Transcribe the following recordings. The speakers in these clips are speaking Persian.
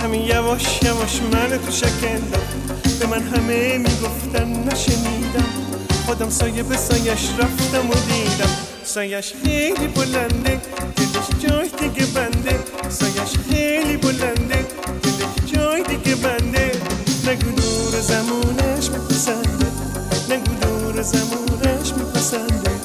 همین یواش یواش من تو شکندم. به من همه میگفتن نشنیدم، خودم سایه به سایش رفتم و دیدم. سایش خیلی بلنده، دلش جای دیگه بنده. سایش خیلی بلنده، دلش جای دیگه بنده. نگو دور زمونش میپسنده، نگو دور زمونش میپسنده.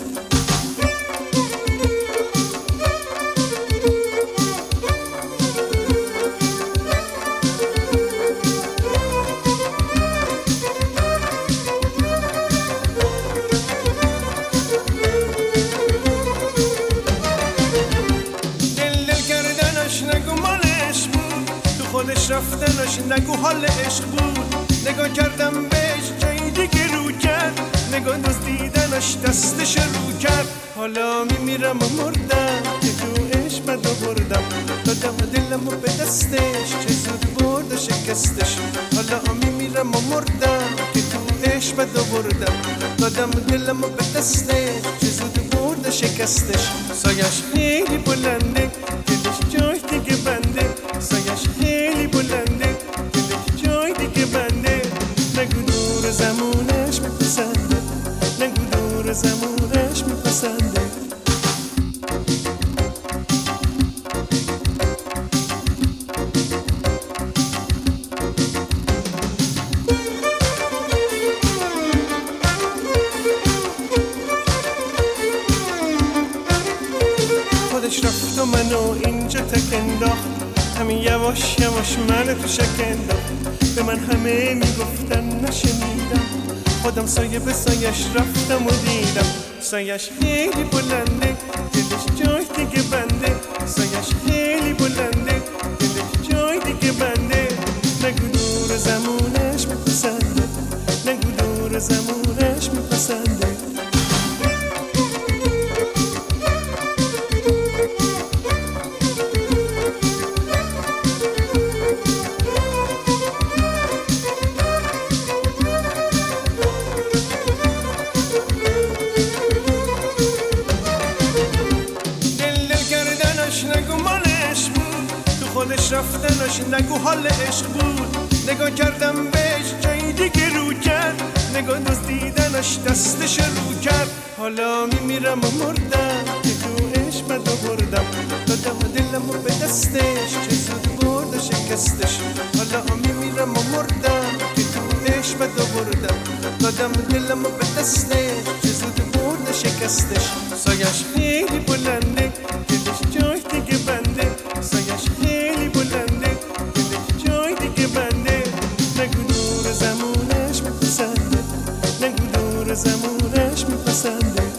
نگو مالش بود، تو خودش رفتنش نگو حال عشق بود. نگاه کردم بهش جای دیگه رو کرد، نگاه دزدیدنش دستش رو کرد. حالا میمیرم و مردم که تو عشق بد بردم، دادم دلم و به دستش چه زود برد شکستش. حالا میمیرم و مردم که تو عشق بد بردم، دادم دلم و به دستش چه زود برد شکستش. سایش خیلی بلنده، جای دیگه بنده. سایش خیلی بلنده، دلش جای دیگه بنده. نگو دور زمونش میپسنده، نگو دور زمونش میپسنده. خودش رفت و منو اینجا تک انداخت، همین یواش یواش من تو شکندم. به من همه میگفتن نشنیدم، خودم سایه به سایش رفتم و دیدم. سایش خیلی بلنده، دلش جای دیگه بنده. سایش خیلی بلنده، دلش جای دیگه بنده. نگو دور زمونش میپسنده، نگو دور زمونش میپسنده. نگو مالش بود، تو خودش رفتنش نگو حال عشق بود. نگاه کردم بهش جای دیگه رو کرد، نگاه دزدیدنش دستش رو کرد. حالا میمیرم و مردم که تو عشق بد بردم، دادم دلم و به دستش چه زود برد شکستش. حالا میمیرم و مردم که تو عشق بد بردم، دادم دلم و به دستش چه زود برد شکستش. سایش خیلی بلنده، دلش جای دیگه بنده. سایش خیلی بلنده، دلش جای دیگه بنده. نگو دور زمونش میپسنده، نگو دور زمونش میپسنده.